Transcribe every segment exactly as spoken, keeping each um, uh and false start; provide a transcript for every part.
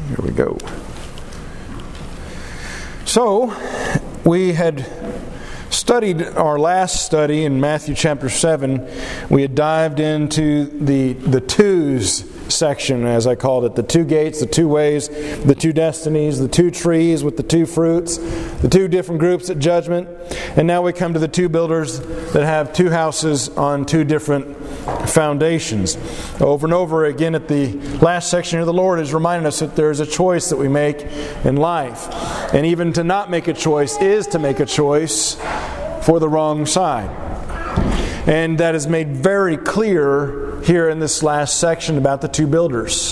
Here we go. So, we had studied our last study in Matthew chapter seven. We had dived into the the twos section, as I called it, the two gates, the two ways, the two destinies, the two trees with the two fruits, the two different groups at judgment. And now we come to the two builders that have two houses on two different foundations. Over and over again at the last section here, the Lord is reminding us that there is a choice that we make in life. And even to not make a choice is to make a choice for the wrong side. And that is made very clear here in this last section about the two builders.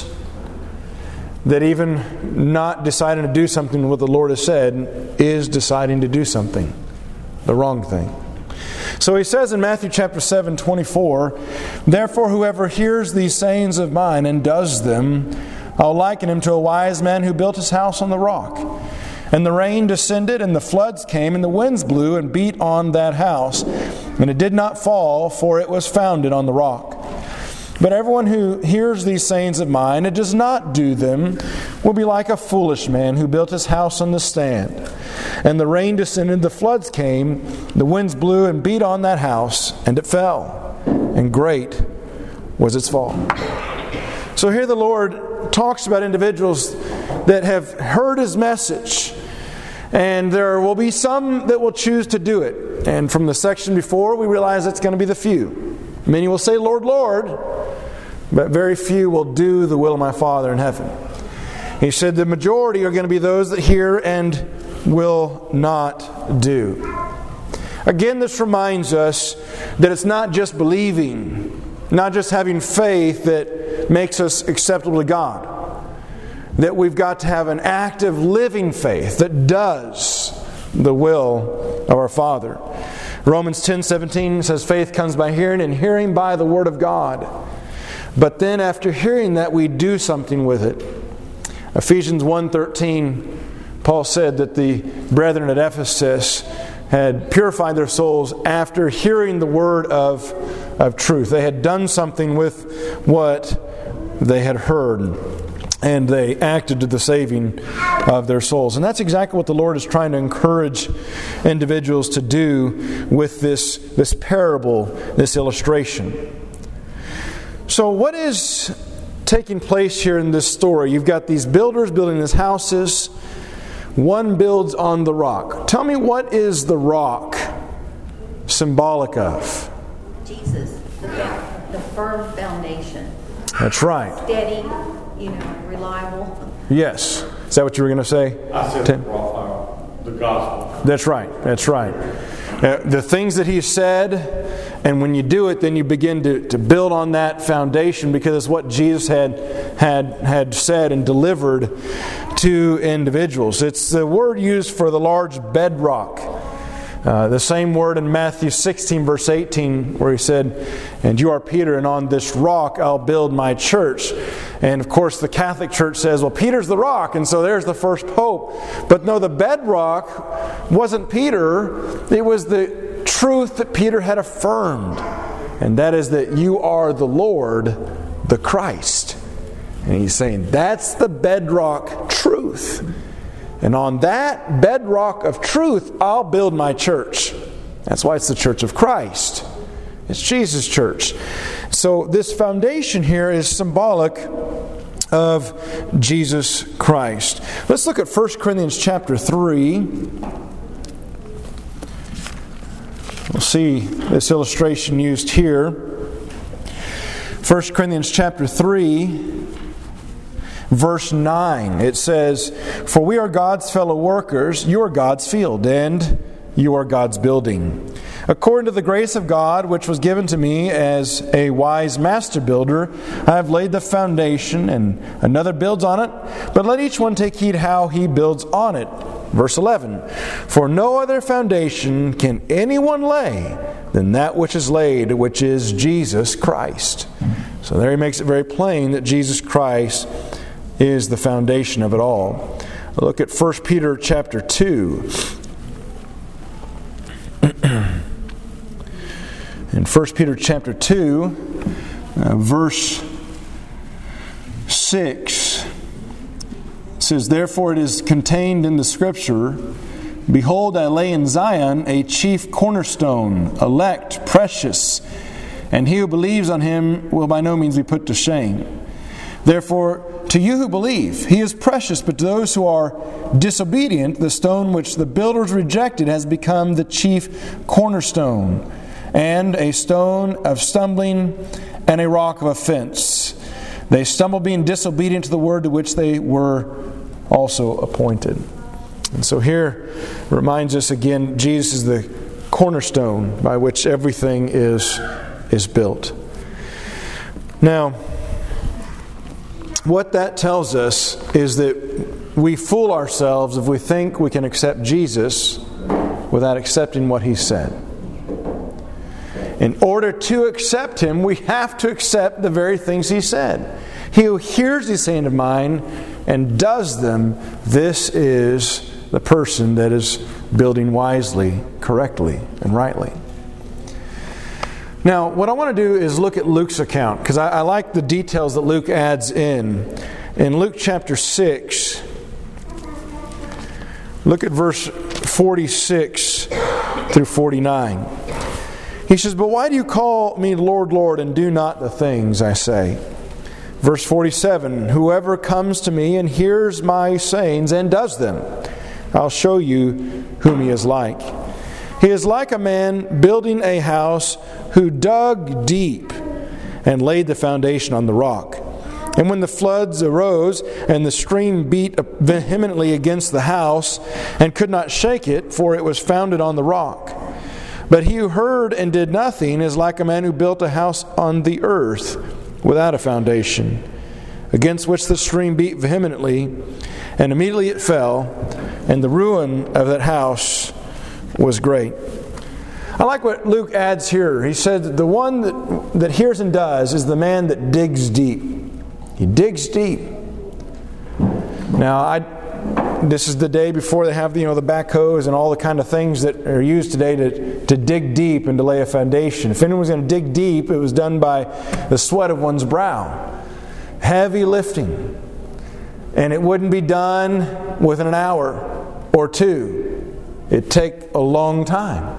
That even not deciding to do something what the Lord has said is deciding to do something, the wrong thing. So he says in Matthew chapter seven, twenty-four, "Therefore whoever hears these sayings of mine and does them, I'll liken him to a wise man who built his house on the rock. And the rain descended, and the floods came, and the winds blew and beat on that house. And it did not fall, for it was founded on the rock. But everyone who hears these sayings of mine and does not do them will be like a foolish man who built his house on the sand. And the rain descended, the floods came, the winds blew and beat on that house, and it fell. And great was its fall." So here the Lord talks about individuals that have heard His message. And there will be some that will choose to do it. And from the section before, we realize it's going to be the few. Many will say, "Lord, Lord," but very few will do the will of my Father in heaven. He said the majority are going to be those that hear and will not do. Again, this reminds us that it's not just believing, not just having faith that makes us acceptable to God. That we've got to have an active, living faith that does the will of our Father. Romans ten seventeen says, "Faith comes by hearing, and hearing by the Word of God." But then after hearing that, we do something with it. Ephesians one thirteen, Paul said that the brethren at Ephesus had purified their souls after hearing the word of, of truth. They had done something with what they had heard, and they acted to the saving of their souls. And that's exactly what the Lord is trying to encourage individuals to do with this, this parable, this illustration. So what is taking place here in this story? You've got these builders building these houses. One builds on the rock. Tell me, what is the rock symbolic of? Jesus, the, the firm foundation. That's right. Steady, you know, reliable. Yes. Is that what you were going to say? I said Tim? the, uh, the gospel. That's right. That's right. Uh, the things that He said, and when you do it, then you begin to, to build on that foundation, because it's what Jesus had had had said and delivered to individuals. It's the word used for the large bedrock. Uh, the same word in Matthew sixteen, verse eighteen, where He said, "And you are Peter, and on this rock I'll build my church." And of course the Catholic Church says, well, Peter's the rock, and so there's the first pope. But no, the bedrock wasn't Peter. It was the truth that Peter had affirmed. And that is that you are the Lord, the Christ. And He's saying that's the bedrock truth. And on that bedrock of truth, I'll build my church. That's why it's the church of Christ. It's Jesus' church. So this foundation here is symbolic of Jesus Christ. Let's look at First Corinthians chapter three. We'll see this illustration used here. First Corinthians chapter three. Verse nine, it says, "For we are God's fellow workers, you are God's field, and you are God's building. According to the grace of God, which was given to me as a wise master builder, I have laid the foundation, and another builds on it. But let each one take heed how he builds on it." Verse eleven, "For no other foundation can anyone lay than that which is laid, which is Jesus Christ." So there he makes it very plain that Jesus Christ is the foundation of it all. Look at First Peter chapter two. In First Peter chapter two, uh, verse six, says, "Therefore it is contained in the Scripture, Behold, I lay in Zion a chief cornerstone, elect, precious, and he who believes on him will by no means be put to shame. Therefore, to you who believe, he is precious, but to those who are disobedient, the stone which the builders rejected has become the chief cornerstone, and a stone of stumbling and a rock of offense. They stumble being disobedient to the word to which they were also appointed." And so here reminds us again, Jesus is the cornerstone by which everything is, is built. Now, what that tells us is that we fool ourselves if we think we can accept Jesus without accepting what He said. In order to accept Him, we have to accept the very things He said. He who hears these sayings of mine and does them, this is the person that is building wisely, correctly, and rightly. Now, what I want to do is look at Luke's account, because I, I like the details that Luke adds in. In Luke chapter six, look at verse forty-six through forty-nine. He says, "But why do you call me Lord, Lord, and do not the things I say?" Verse forty-seven, "Whoever comes to me and hears my sayings and does them, I'll show you whom he is like. He is like a man building a house who dug deep and laid the foundation on the rock. And when the floods arose and the stream beat vehemently against the house and could not shake it, for it was founded on the rock. But he who heard and did nothing is like a man who built a house on the earth without a foundation, against which the stream beat vehemently, and immediately it fell, and the ruin of that house was great." I like what Luke adds here. He said the one that, that hears and does is the man that digs deep. He digs deep. Now, I, this is the day before they have the, you know, the backhoes and all the kind of things that are used today to, to dig deep and to lay a foundation. If anyone was going to dig deep, it was done by the sweat of one's brow. Heavy lifting. And it wouldn't be done within an hour or two. It'd take a long time.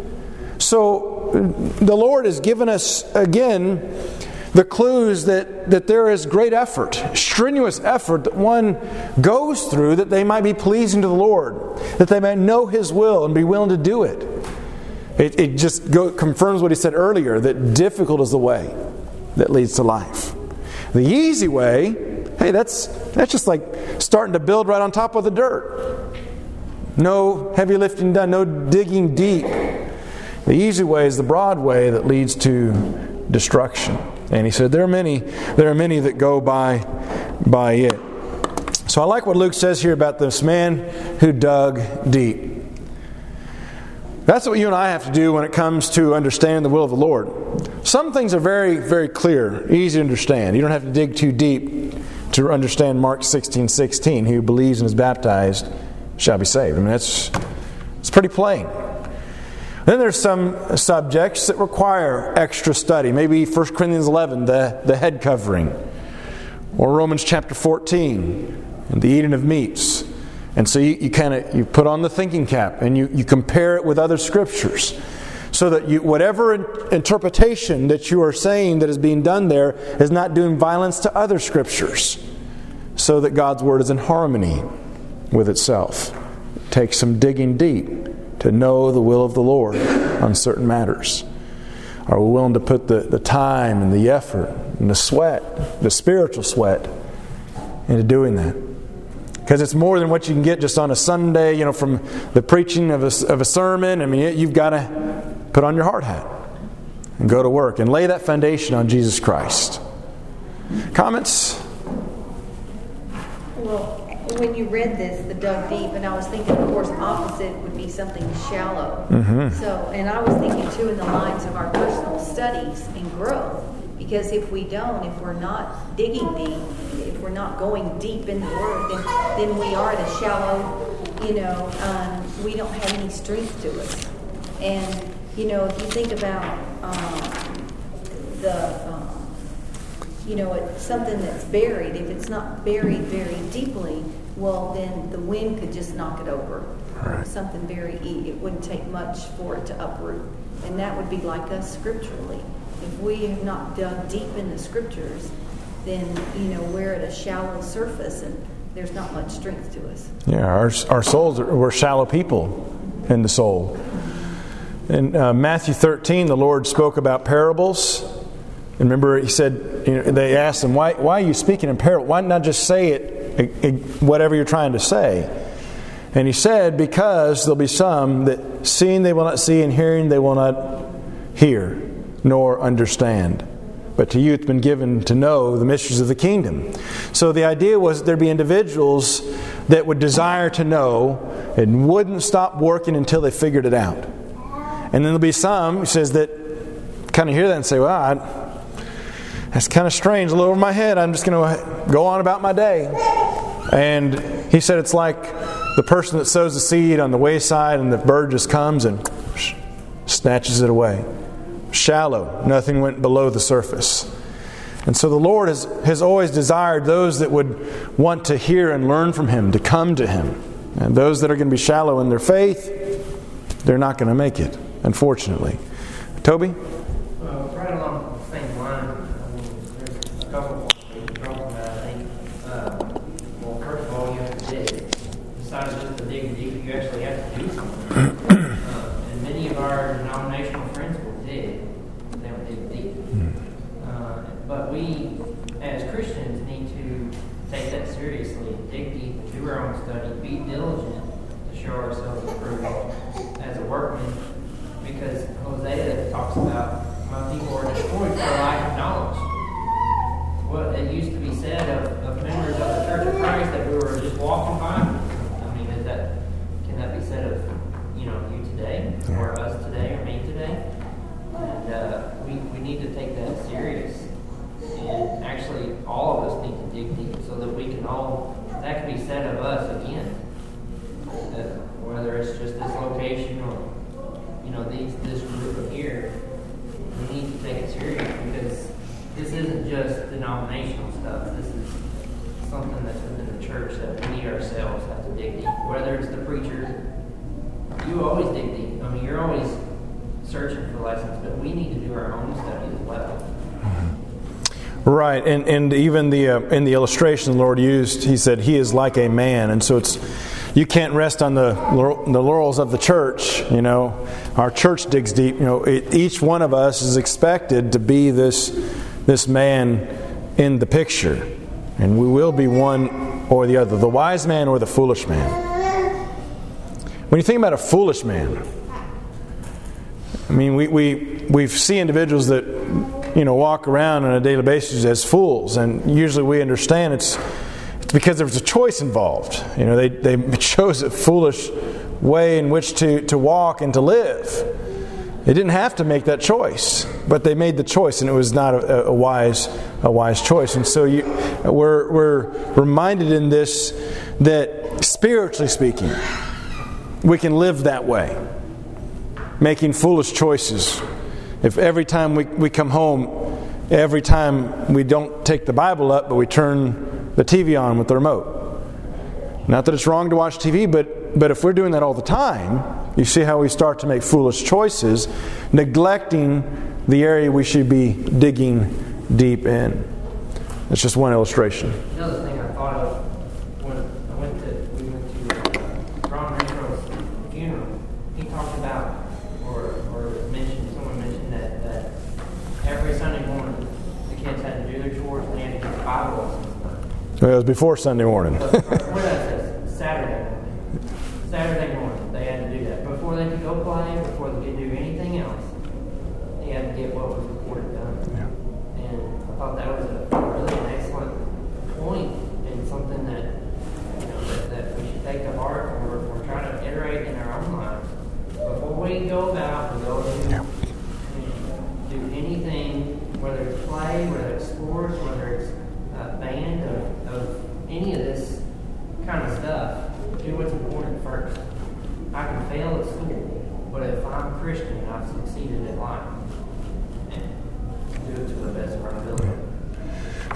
So the Lord has given us, again, the clues that, that there is great effort, strenuous effort that one goes through that they might be pleasing to the Lord, that they might know His will and be willing to do it. It, it just go, confirms what He said earlier, that difficult is the way that leads to life. The easy way, hey, that's that's just like starting to build right on top of the dirt. No heavy lifting done, no digging deep. The easy way is the broad way that leads to destruction. And he said there are many, there are many that go by by it. So I like what Luke says here about this man who dug deep. That's what you and I have to do when it comes to understanding the will of the Lord. Some things are very, very clear, easy to understand. You don't have to dig too deep to understand Mark sixteen sixteen. He who believes and is baptized shall be saved. I mean, that's it's pretty plain. Then there's some subjects that require extra study. Maybe First Corinthians eleven, the, the head covering. Or Romans chapter fourteen, and the eating of meats. And so you, you kind of you put on the thinking cap and you, you compare it with other scriptures. So that you, whatever in, interpretation that you are saying that is being done there is not doing violence to other scriptures. So that God's Word is in harmony with itself. It takes some digging deep to know the will of the Lord on certain matters. Are we willing to put the, the time and the effort and the sweat, the spiritual sweat, into doing that? Because it's more than what you can get just on a Sunday, you know, from the preaching of a, of a sermon. I mean, you've got to put on your hard hat and go to work and lay that foundation on Jesus Christ. Comments? Well, when you read this, the dug deep, and I was thinking, of course, opposite would be something shallow. Mm-hmm. So, and I was thinking too in the lines of our personal studies and growth. Because if we don't, if we're not digging deep, if we're not going deep in the Word, then, then we are the shallow, you know, um, we don't have any strength to us. And, you know, if you think about um, the um, you know, it's something that's buried. If it's not buried very deeply, well, then the wind could just knock it over. Right. Something very, it wouldn't take much for it to uproot. And that would be like us scripturally. If we have not dug deep in the scriptures, then, you know, we're at a shallow surface and there's not much strength to us. Yeah, our, our souls, are, we're shallow people in the soul. In uh, Matthew thirteen, the Lord spoke about parables. And remember, He said, you know, they asked Him, why, why are you speaking in parables? Why not just say it, it, it, whatever you're trying to say? And He said, because there'll be some that seeing they will not see, and hearing they will not hear, nor understand. But to you it's been given to know the mysteries of the kingdom. So the idea was that there'd be individuals that would desire to know and wouldn't stop working until they figured it out. And then there'll be some, He says, that kind of hear that and say, well, I, that's kind of strange, a little over my head. I'm just going to go on about my day. And He said it's like the person that sows the seed on the wayside and the bird just comes and snatches it away. Shallow. Nothing went below the surface. And so the Lord has, has always desired those that would want to hear and learn from Him, to come to Him. And those that are going to be shallow in their faith, they're not going to make it, unfortunately. Toby? Well, right along the same line, I mean, there's a couple of things we talked about, I think. Uh, well, first of all, you have to dig. Besides just to dig deep, you actually have to do something. uh, and many of our denominational friends will dig. They don't dig deep. Uh, but we, as Christians, need to take that seriously, dig deep, do our own study, be diligent to show ourselves approved as a workman. Because Hosea talks about my people are destroyed for lack of knowledge. Well, it used to be said of, of members of the Church of Christ that we were just walking by. I mean, is that can that be said of you know you today, or us today, or me today? And uh, we we need to take that serious. And actually, all of us need to dig deep so that we can all that can be said of us again. Uh, whether it's just this location or you know, these this group of here, we need to take it serious because this isn't just denominational stuff. This is something that's within the church that we ourselves have to dig deep. Whether it's the preacher, you always dig deep. I mean, you're always searching for lessons, but we need to do our own study as well. Right, and and even the uh, in the illustration the Lord used, He said, He is like a man, and so it's you can't rest on the the laurels of the church. You know, our church digs deep. You know, it, each one of us is expected to be this this man in the picture, and we will be one or the other, the wise man or the foolish man. When you think about a foolish man, I mean, we we we see individuals that you know walk around on a daily basis as fools, and usually we understand it's. It's because there was a choice involved. You know, they, they chose a foolish way in which to, to walk and to live. They didn't have to make that choice, but they made the choice, and it was not a, a wise a wise choice. And so you, we're we're reminded in this that spiritually speaking, we can live that way, making foolish choices. If every time we, we come home, every time we don't take the Bible up, but we turn the T V on with the remote. Not that it's wrong to watch T V, but but if we're doing that all the time, you see how we start to make foolish choices, neglecting the area we should be digging deep in. That's just one illustration. Another thing I thought of when I went to we went to uh, Ron Renfro's funeral. He talked about or or mentioned someone mentioned that, that every Sunday morning the kids had to do their chores and they had to get the Bible lessons. It was before Sunday morning. What did I say? Saturday morning. Saturday morning, they had to do that. Before they could go play, before they could do anything else, they had to get what was reported done. Yeah. And I thought that was a really an excellent point and something that you know that, that we should take to heart when we're, we're trying to iterate in our own lives. Before we go about, we go and yeah. do anything, whether it's play, whether it's sports, whether it's uh, band, of, of any of this kind of stuff, do what's important first. I can fail at school, but if I'm a Christian, I've succeeded in life. And do it to the best of our ability.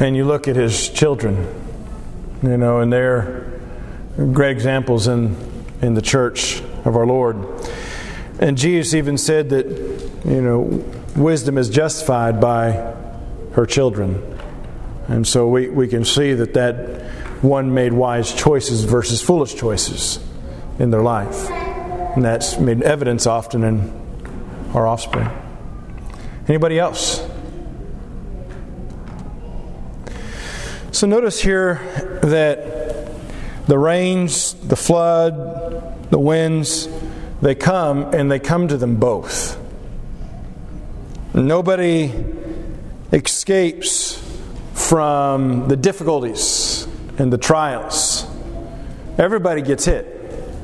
And you look at his children, you know, and they're great examples in, in the church of our Lord. And Jesus even said that, you know, wisdom is justified by her children. And so we, we can see that that one made wise choices versus foolish choices in their life. And that's made evidence often in our offspring. Anybody else? So notice here that the rains, the flood, the winds, they come and they come to them both. Nobody escapes from the difficulties and the trials. Everybody gets hit.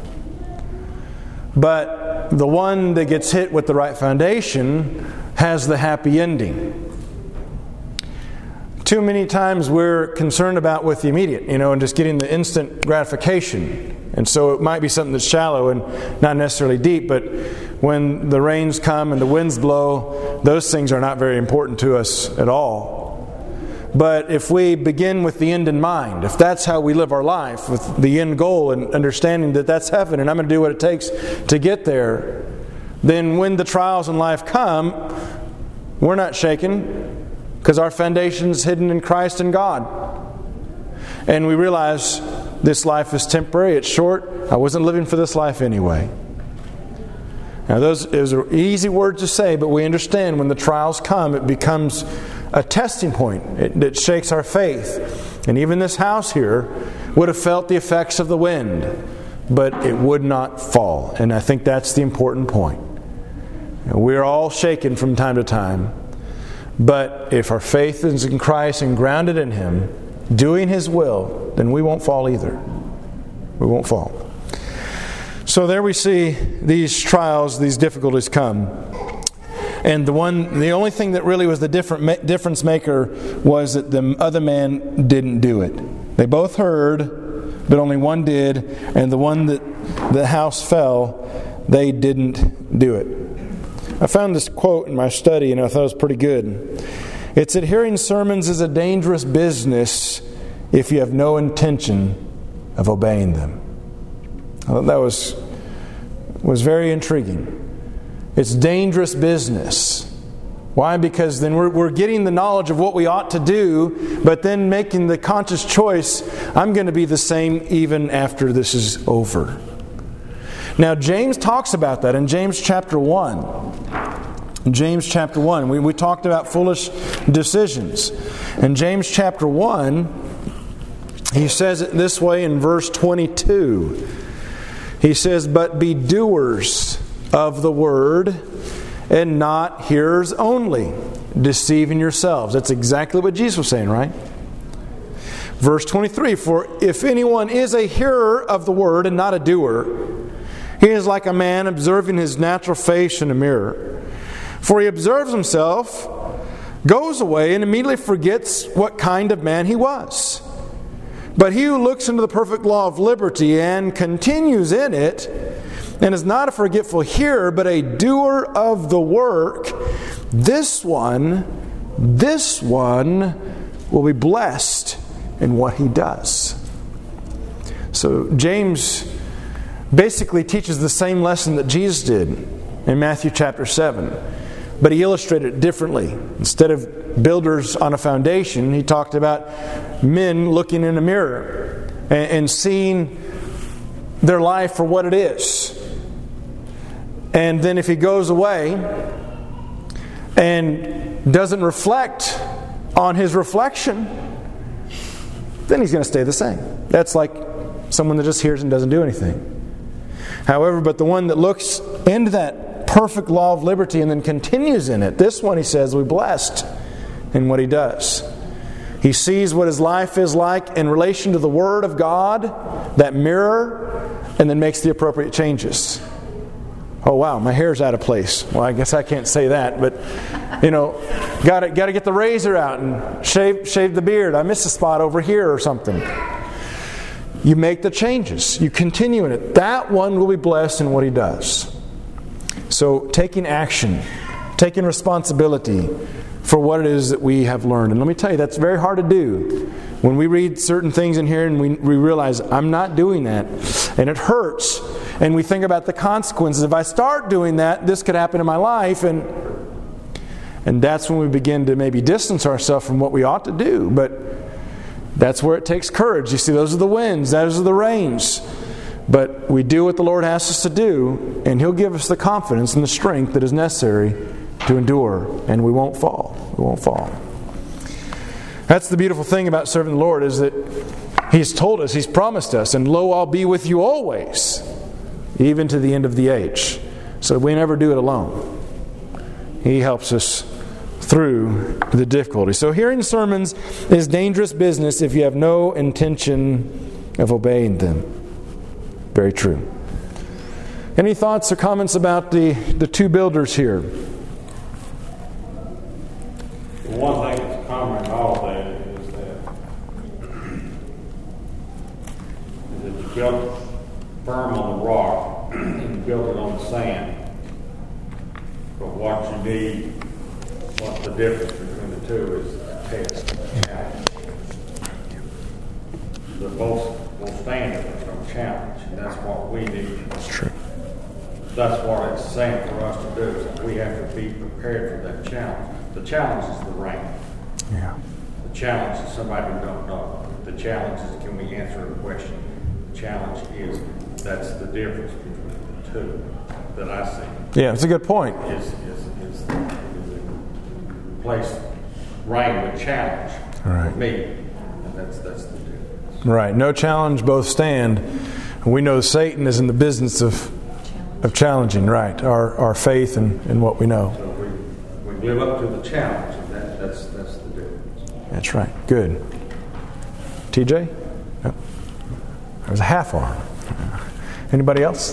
But the one that gets hit with the right foundation has the happy ending. Too many times we're concerned about with the immediate, you know, and just getting the instant gratification. And so it might be something that's shallow and not necessarily deep, but when the rains come and the winds blow, those things are not very important to us at all. But if we begin with the end in mind, if that's how we live our life, with the end goal and understanding that that's heaven and I'm going to do what it takes to get there, then when the trials in life come, we're not shaken because our foundation is hidden in Christ and God. And we realize this life is temporary, it's short, I wasn't living for this life anyway. Now those, those are easy words to say, but we understand when the trials come, it becomes a testing point. It, it shakes our faith. And even this house here would have felt the effects of the wind, but it would not fall. And I think that's the important point. We're all shaken from time to time. But if our faith is in Christ and grounded in Him, doing His will, then we won't fall either. We won't fall. So there we see these trials, these difficulties come. And the one, the only thing that really was the different difference maker was that the other man didn't do it. They both heard, but only one did, and the one that the house fell, they didn't do it. I found this quote in my study, and I thought it was pretty good. It said, "Hearing sermons is a dangerous business if you have no intention of obeying them." I thought that was was very intriguing. It's dangerous business. Why? Because then we're, we're getting the knowledge of what we ought to do, but then making the conscious choice, I'm going to be the same even after this is over. Now, James talks about that in James chapter one. In James chapter one, we, we talked about foolish decisions. In James chapter one, he says it this way in verse twenty-two. He says, "But be doers of the word, and not hearers only, deceiving yourselves." That's exactly what Jesus was saying, right? Verse twenty-three, "For if anyone is a hearer of the word and not a doer, he is like a man observing his natural face in a mirror. For he observes himself, goes away, and immediately forgets what kind of man he was. But he who looks into the perfect law of liberty and continues in it, and is not a forgetful hearer, but a doer of the work, this one, this one will be blessed in what he does." So James basically teaches the same lesson that Jesus did in Matthew chapter seven. But he illustrated it differently. Instead of builders on a foundation, he talked about men looking in a mirror and, and seeing their life for what it is. And then if he goes away and doesn't reflect on his reflection, then he's going to stay the same. That's like someone that just hears and doesn't do anything. However, but the one that looks into that perfect law of liberty and then continues in it, this one, he says, will be blessed in what he does. He sees what his life is like in relation to the Word of God, that mirror, and then makes the appropriate changes. Oh wow, my hair's out of place. Well, I guess I can't say that, but you know, got to got to get the razor out and shave shave the beard. I missed a spot over here or something. You make the changes. You continue in it. That one will be blessed in what he does. So taking action, taking responsibility for what it is that we have learned. And let me tell you, that's very hard to do. When we read certain things in here and we, we realize, I'm not doing that, and it hurts, and we think about the consequences. If I start doing that, this could happen in my life, and and that's when we begin to maybe distance ourselves from what we ought to do. But that's where it takes courage. You see, those are the winds, those are the rains. But we do what the Lord asks us to do, and He'll give us the confidence and the strength that is necessary to endure, and we won't fall. We won't fall. That's the beautiful thing about serving the Lord, is that He's told us, He's promised us, and lo, I'll be with you always, even to the end of the age. So we never do it alone. He helps us through the difficulty. So hearing sermons is dangerous business if you have no intention of obeying them. Very true. Any thoughts or comments about the, the two builders here? The one thing that's common in all of that is that, is that you built firm on the rock and you built it on the sand. But what you need, what the difference between the two is a test. The both will stand if there's no challenge, and that's what we need. That's true. That's what it's saying for us to do, is that we have to be prepared for that challenge. The challenge is the rain. Yeah. The challenge is somebody who don't know. The challenge is, can we answer a question? The challenge is, that's the difference between the two that I see. Yeah, it's a good point. Is is is, is replace rain with challenge Right. for me, and that's that's the difference. Right. No challenge, both stand. We know Satan is in the business of of challenging, right, our our faith and, and what we know. So we we live up to the challenge, and that, that's that's the difference. That's right. Good. T J? No. There was a half arm. Anybody else?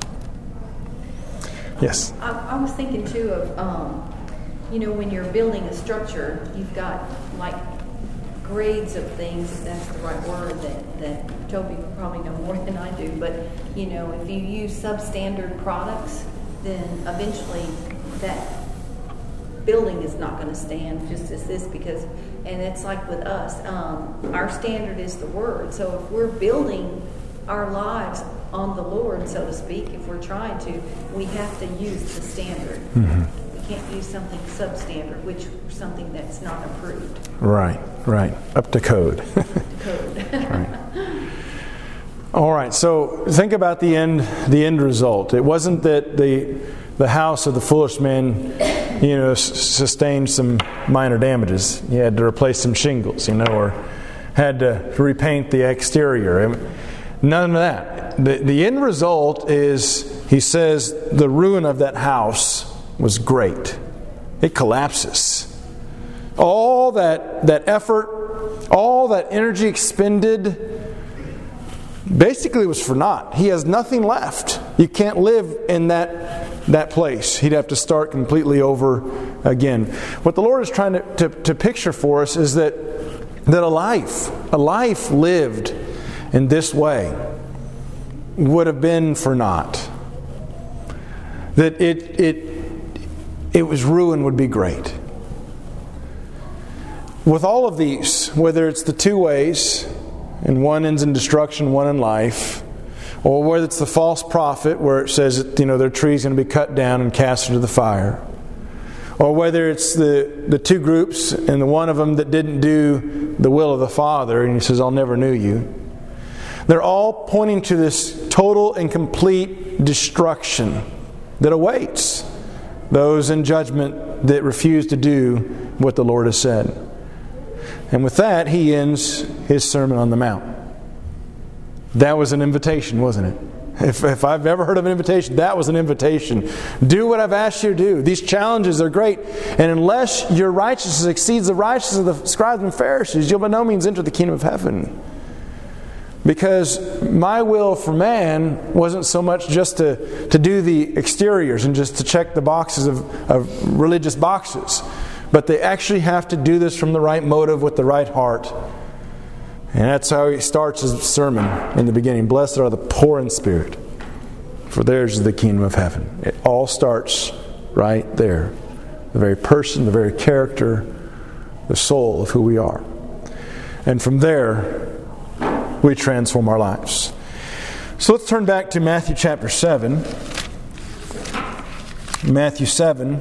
Yes. I, I was thinking too of, um, you know, when you're building a structure, you've got like grades of things, if that's the right word, that, that Toby would probably know more than I do. But, you know, if you use substandard products, then eventually that building is not going to stand just as this, because, and it's like with us, um, our standard is the Word. So if we're building our lives on the Lord, so to speak, if we're trying to, we have to use the standard. Mm-hmm. We can't use something substandard, which is something that's not approved. Right, right. Up to code. Code. Right. All right, so think about the end the end result. It wasn't that the the house of the foolish man, you know, s- sustained some minor damages. He had to replace some shingles, you know, or had to repaint the exterior. None of that. The, the end result is, he says, the ruin of that house was great. It collapses. All that, that effort, all that energy expended, basically was for naught. He has nothing left. You can't live in that, that place. He'd have to start completely over again. What the Lord is trying to, to, to picture for us is that, that a life, a life lived in this way would have been for naught. That it it it was ruin would be great. With all of these, whether it's the two ways, and one ends in destruction, one in life, or whether it's the false prophet where it says that, you know, their tree's going to be cut down and cast into the fire, or whether it's the, the two groups and the one of them that didn't do the will of the Father, and he says, I'll never knew you. They're all pointing to this total and complete destruction that awaits those in judgment that refuse to do what the Lord has said. And with that, he ends his Sermon on the Mount. That was an invitation, wasn't it? If, if I've ever heard of an invitation, that was an invitation. Do what I've asked you to do. These challenges are great. And unless your righteousness exceeds the righteousness of the scribes and Pharisees, you'll by no means enter the kingdom of heaven. Because my will for man wasn't so much just to, to do the exteriors and just to check the boxes of, of religious boxes. But they actually have to do this from the right motive with the right heart. And that's how he starts his sermon in the beginning. Blessed are the poor in spirit, for theirs is the kingdom of heaven. It all starts right there the very person, the very character, the soul of who we are. And from there, we transform our lives. So let's turn back to Matthew chapter seven. Matthew seven.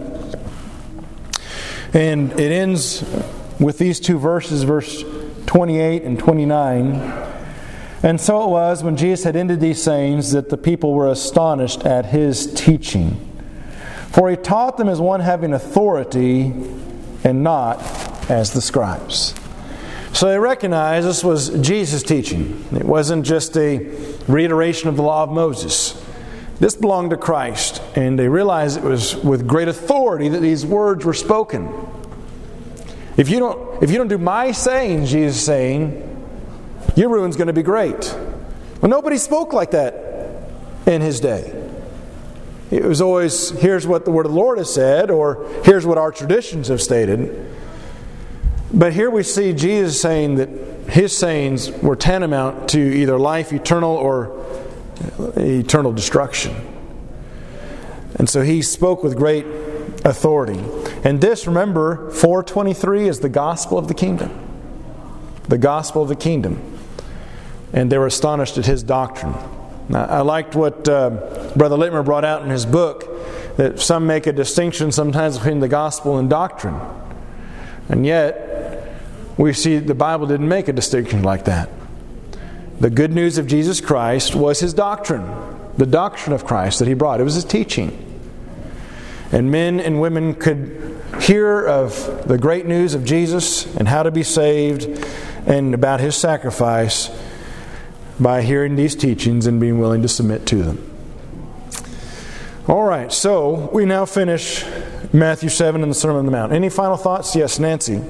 And it ends with these two verses, verse twenty-eight and twenty-nine. And so it was, when Jesus had ended these sayings, that the people were astonished at His teaching. For He taught them as one having authority, and not as the scribes. So they recognized this was Jesus' teaching. It wasn't just a reiteration of the law of Moses. This belonged to Christ, and they realized it was with great authority that these words were spoken. If you don't, if you don't do my sayings, Jesus is saying, your ruin's going to be great. Well, nobody spoke like that in His day. It was always, here's what the word of the Lord has said, or here's what our traditions have stated. But here we see Jesus saying that His sayings were tantamount to either life eternal or eternal destruction. And so He spoke with great authority. And this, remember, four twenty-three is the gospel of the kingdom. The gospel of the kingdom. And they were astonished at His doctrine. Now, I liked what uh, Brother Littmer brought out in his book, that some make a distinction sometimes between the gospel and doctrine. And yet, we see the Bible didn't make a distinction like that. The good news of Jesus Christ was His doctrine. The doctrine of Christ that He brought. It was His teaching. And men and women could hear of the great news of Jesus and how to be saved and about His sacrifice by hearing these teachings and being willing to submit to them. All right, so we now finish Matthew seven and the Sermon on the Mount. Any final thoughts? Yes, Nancy.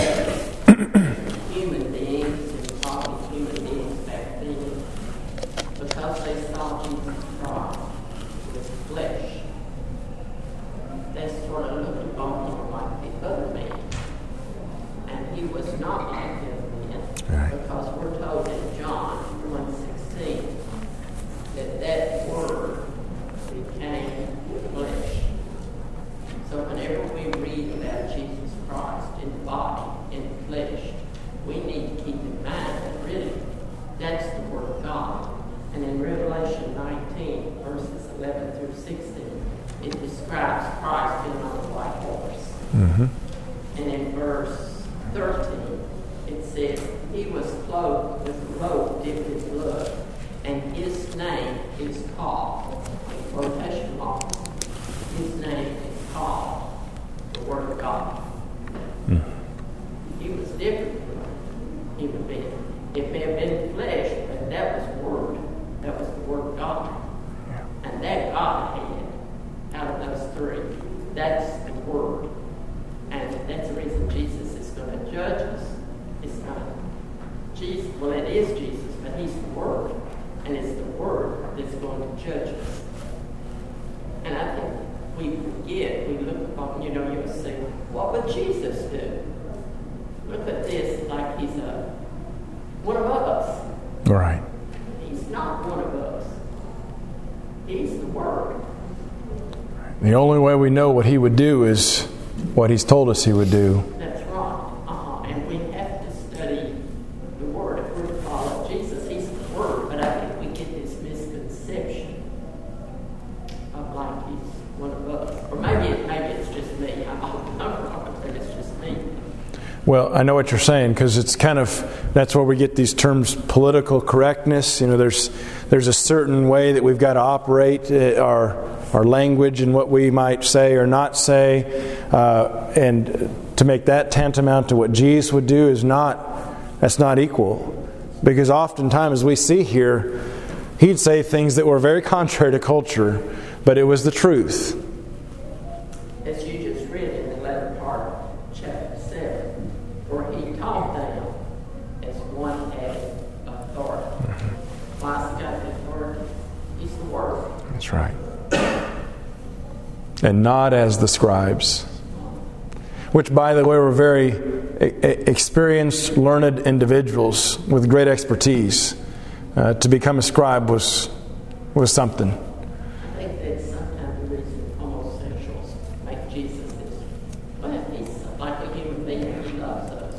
Human beings and talking human beings back then, because they saw Jesus Christ with flesh, they sort of looked upon Him like the other man. And He was not like the other man, Right. because we're told in John one sixteen that that Word became flesh. So whenever we read about Jesus Christ in the body, in the flesh, we need to keep in mind that really that's the Word of God. And in Revelation nineteen, verses eleven through sixteen, it describes Christ being on a white horse. Mm-hmm. And in verse thirteen, it says, He was clothed with a robe dipped in blood, and His name is called, in quotation marks, His name is called the Word of God. Mm. He was different from human being. It may have been flesh, but that was Word. That was the Word of God. Yeah. And that God had, out of those three, that's the Word. And that's the reason Jesus is going to judge us. It's not Jesus, well, it is Jesus, but He's the Word. And it's the Word that's going to judge us. And I think we forget, we look upon, you know, you'll say, what would Jesus do? Look at this like He's a, one of us. Right. He's not one of us. He's the Word. The only way we know what He would do is what He's told us He would do. That's right. Uh-huh. And we have to study the Word. If we're to follow Jesus, He's the Word. But I think we get this misconception of like He's one of us. Or maybe it, maybe it's just me. I'm wrong, but it's just me. Well, I know what you're saying, because it's kind of, that's where we get these terms, political correctness. You know, there's there's a certain way that we've got to operate uh, our our language and what we might say or not say, uh, and to make that tantamount to what Jesus would do is not, that's not equal. Because oftentimes we see here, He'd say things that were very contrary to culture, but it was the truth. As you just read in the latter part of chapter seven, where He taught them as one had authority. Mm-hmm. Why's He got the authority? He's the Word. That's right. And not as the scribes, which, by the way, were very experienced, learned individuals with great expertise. Uh, to become a scribe was was something. I think that's sometimes the reason homosexuals make Jesus this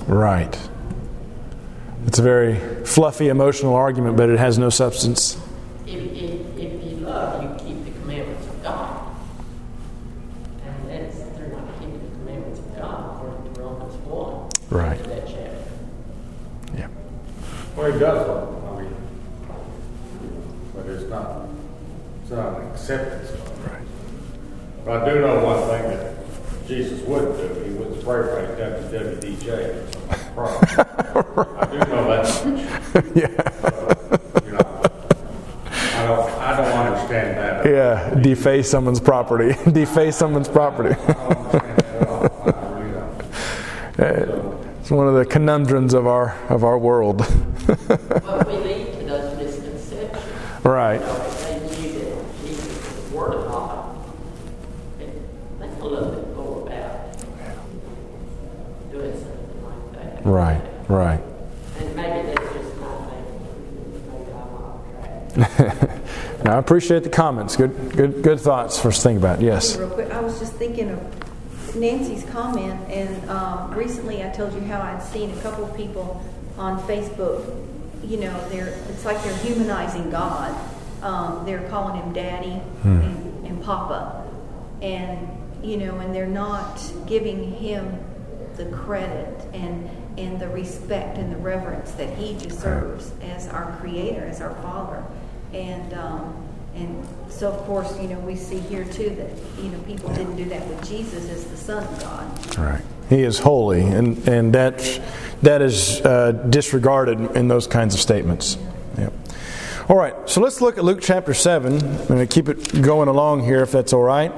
Right. It's a very fluffy, emotional argument, but it has no substance. If, if, if you love, you keep the commandments of God. And that's, they're not keeping the commandments of God according to Romans one. Right. That chapter. Yeah. Well, he does love them, I mean, but it's not, it's not an acceptance. Right. But I do know one thing that Jesus wouldn't do. He wouldn't spray paint W W D J or something. I do know that. Yeah. Uh, you know, I don't, I don't understand that. Yeah, deface someone's property. Deface someone's property. I don't understand that at all. I really don't. So, It's one of the conundrums of our of our world. But we lead to those misconceptions. Right. You know, if they knew that Jesus was the Word of God, and think a little bit more about doing something like that. Right. Right. And maybe that's just my thing. Maybe I'm off track. Now, I appreciate the comments. Good, good, good thoughts for us to think about. Yes. Real quick, I was just thinking of Nancy's comment, and um, recently I told you how I'd seen a couple of people on Facebook. You know, they're it's like they're humanizing God. Um, they're calling him Daddy Hmm. and, and Papa, and you know, and they're not giving him the credit and and the respect and the reverence that he deserves as our Creator, as our Father. And um, and so, of course, you know, we see here too that you know people didn't do that with Jesus as the Son of God. Right. He is holy, and and that that is uh, disregarded in those kinds of statements. Yeah. All right. So let's look at Luke chapter seven. I'm going to keep it going along here, if that's all right,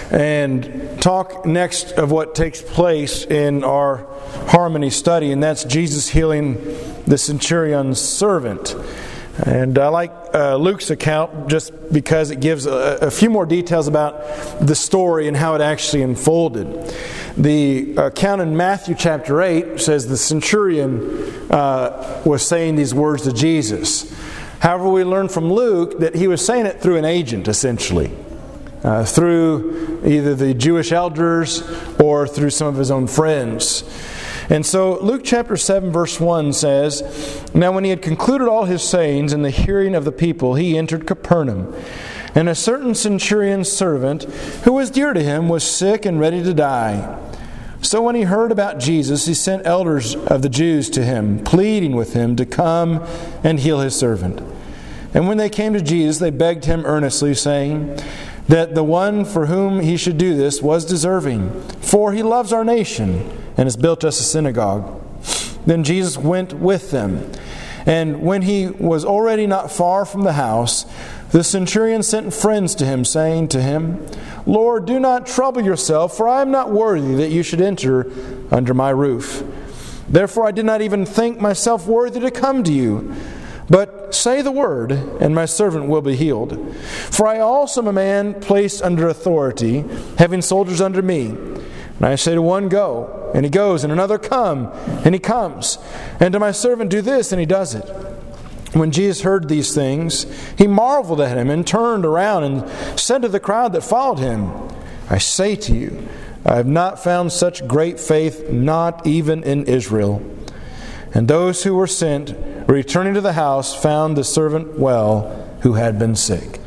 and talk next of what takes place in our harmony study, and that's Jesus healing the centurion's servant. And I like uh, Luke's account just because it gives a, a few more details about the story and how it actually unfolded. The account in Matthew chapter eight says the centurion uh, was saying these words to Jesus. However, we learn from Luke that he was saying it through an agent, essentially. Uh, through either the Jewish elders or through some of his own friends. And so Luke chapter seven verse one says, "Now when he had concluded all his sayings in the hearing of the people, he entered Capernaum. And a certain centurion's servant, who was dear to him, was sick and ready to die. So when he heard about Jesus, he sent elders of the Jews to him, pleading with him to come and heal his servant. And when they came to Jesus, they begged him earnestly, saying that the one for whom he should do this was deserving, for he loves our nation and has built us a synagogue. Then Jesus went with them. And when he was already not far from the house, the centurion sent friends to him, saying to him, 'Lord, do not trouble yourself, for I am not worthy that you should enter under my roof. Therefore I did not even think myself worthy to come to you. But say the word, and my servant will be healed. For I also am a man placed under authority, having soldiers under me. And I say to one, go, and he goes, and another, come, and he comes. And to my servant, do this, and he does it.' When Jesus heard these things, he marveled at him and turned around and said to the crowd that followed him, 'I say to you, I have not found such great faith, not even in Israel.' And those who were sent, returning to the house, found the servant well who had been sick."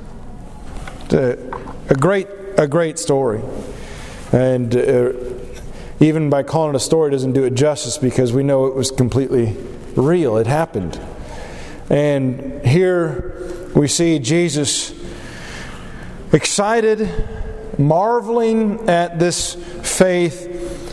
A, a great, a great story. And uh, even by calling it a story doesn't do it justice, because we know it was completely real. It happened. And here we see Jesus excited, marveling at this faith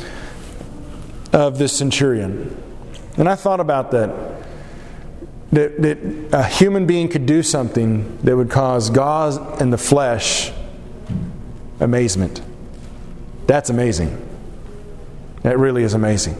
of this centurion. And I thought about that. That, that a human being could do something that would cause God and the flesh amazement. That's amazing. That really is amazing.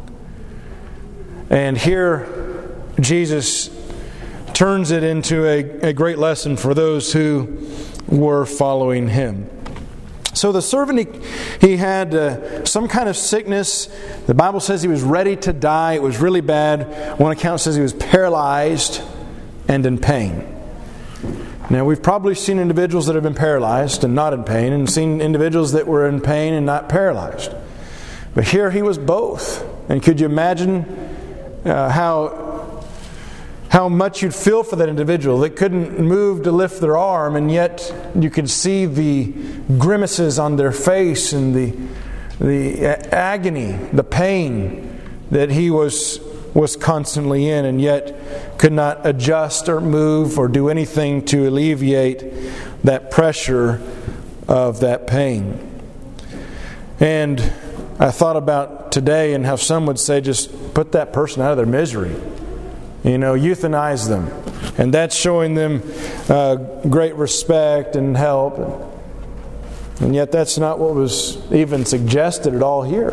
And here Jesus turns it into a, a great lesson for those who were following him. So the servant, he, he had uh, some kind of sickness. The Bible says he was ready to die. It was really bad. One account says he was paralyzed and in pain. Now, we've probably seen individuals that have been paralyzed and not in pain, and seen individuals that were in pain and not paralyzed. But here he was both. And could you imagine uh, how how much you'd feel for that individual that couldn't move to lift their arm, and yet you could see the grimaces on their face and the the agony, the pain that he was was constantly in, and yet could not adjust or move or do anything to alleviate that pressure of that pain. And I thought about today and how some would say, just put that person out of their misery. You know, euthanize them. And that's showing them uh, great respect and help. And yet that's not what was even suggested at all here.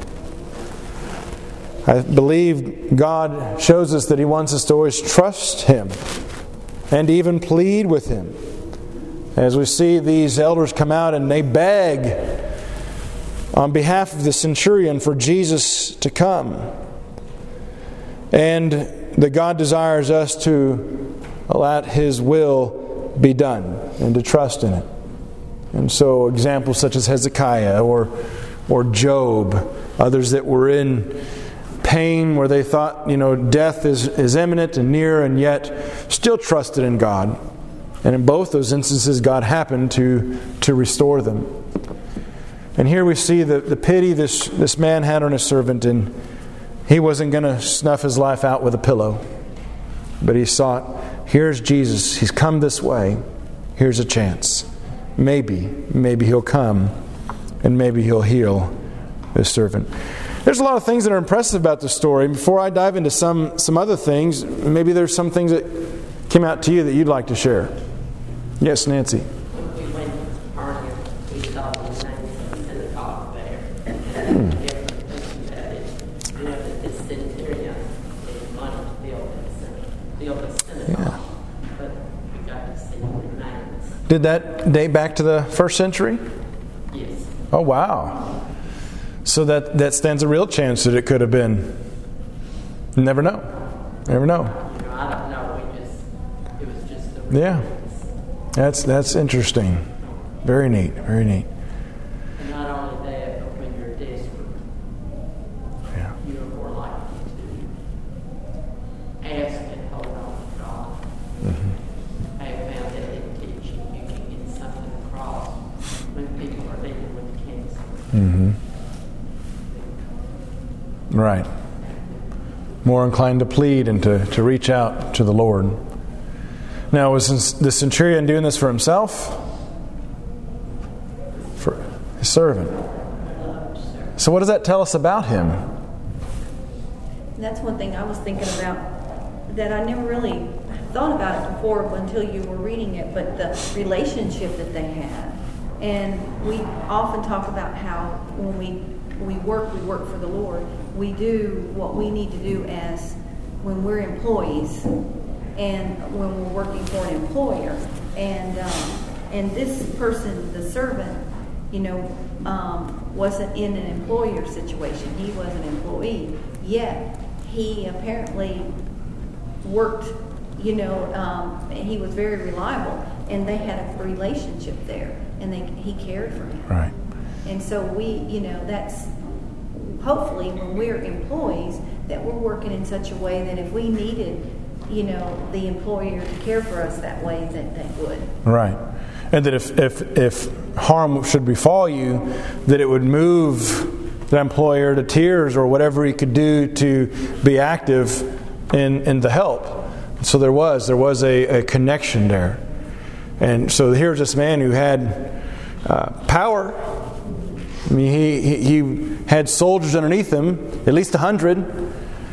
I believe God shows us that He wants us to always trust Him and even plead with Him. As we see these elders come out and they beg on behalf of the centurion for Jesus to come. And that God desires us to let His will be done and to trust in it. And so examples such as Hezekiah or or Job, others that were in pain where they thought, you know, death is, is imminent and near, and yet still trusted in God. And in both those instances, God happened to, to restore them. And here we see the, the pity this, this man had on his servant, and he wasn't going to snuff his life out with a pillow. But he thought, here's Jesus. He's come this way. Here's a chance. Maybe, maybe He'll come, and maybe He'll heal His servant. There's a lot of things that are impressive about this story. Before I dive into some, some other things, maybe there's some things that came out to you that you'd like to share. Yes, Nancy. When we went earlier, we saw the names of Pentecost there. And I kept thinking about it. You know, that this centurion is wanting to build a build a synagogue. Yeah. But we got to see the remains. Did that date back to the first century? Yes. Oh, wow. So that, that stands a real chance that it could have been. You never know. Never know. You know, I don't know. We just, it was just a Yeah. That's that's interesting. Very neat. Very neat. And not only that, but when you're desperate, Yeah. you're more likely to ask and hold on to God. Mm-hmm. I have found that in teaching, you can get something across when people are dealing with cancer. Mm-hmm. Right. More inclined to plead and to, to reach out to the Lord. Now, was the centurion doing this for himself? For his servant. So what does that tell us about him? That's one thing I was thinking about that I never really thought about it before until you were reading it, but the relationship that they had. And we often talk about how when we we work, we work for the Lord. We do what we need to do as when we're employees and when we're working for an employer. And um, and this person, the servant, you know, um, wasn't in an employer situation. He was an employee. Yet he apparently worked, you know, um, he was very reliable, and they had a relationship there, and they, he cared for him. Right. And so we, you know, that's hopefully when we're employees that we're working in such a way that if we needed, you know, the employer to care for us that way, that they would. Right. And that if, if, if harm should befall you, that it would move the employer to tears or whatever he could do to be active in, in the help. So there was, there was a, a connection there. And so here's this man who had uh, power. I mean, he, he he had soldiers underneath him, at least a hundred,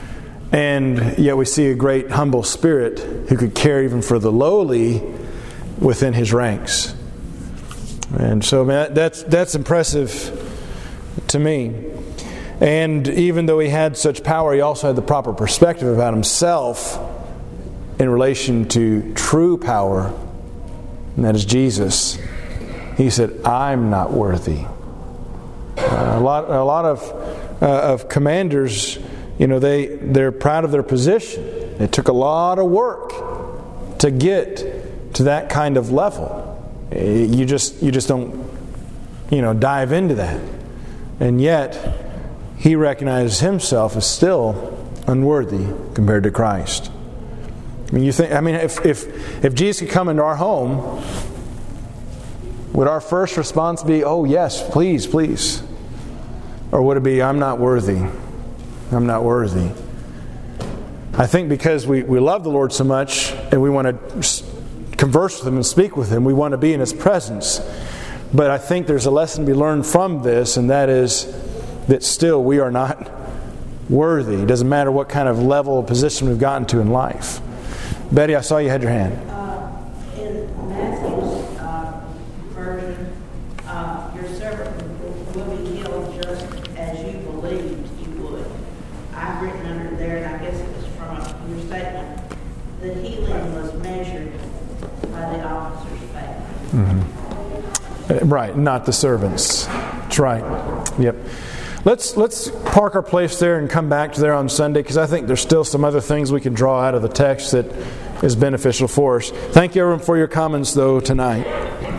and yet we see a great humble spirit who could care even for the lowly within his ranks. And so, man, that's that's impressive to me. And even though he had such power, he also had the proper perspective about himself in relation to true power, and that is Jesus. He said, "I'm not worthy." Uh, a lot, a lot of uh, of commanders, you know, they they're proud of their position. It took a lot of work to get to that kind of level. You just you just don't, you know, dive into that. And yet, he recognizes himself as still unworthy compared to Christ. I mean, you think, I mean, if, if, if Jesus could come into our home, would our first response be, oh yes, please, please? Or would it be, I'm not worthy. I'm not worthy. I think because we, we love the Lord so much and we want to converse with Him and speak with Him, we want to be in His presence. But I think there's a lesson to be learned from this, and that is that still we are not worthy. It doesn't matter what kind of level of position we've gotten to in life. Betty, I saw you had your hand. Uh, in Matthew's uh, version, uh, your servant will be healed just as you believed he would. I've written under there, and I guess it was from your statement, the healing was measured by the officer's faith. Mm-hmm. Right, not the servants. That's right. Yep. Let's let's park our place there and come back to there on Sunday, because I think there's still some other things we can draw out of the text that is beneficial for us. Thank you, everyone, for your comments, though, tonight.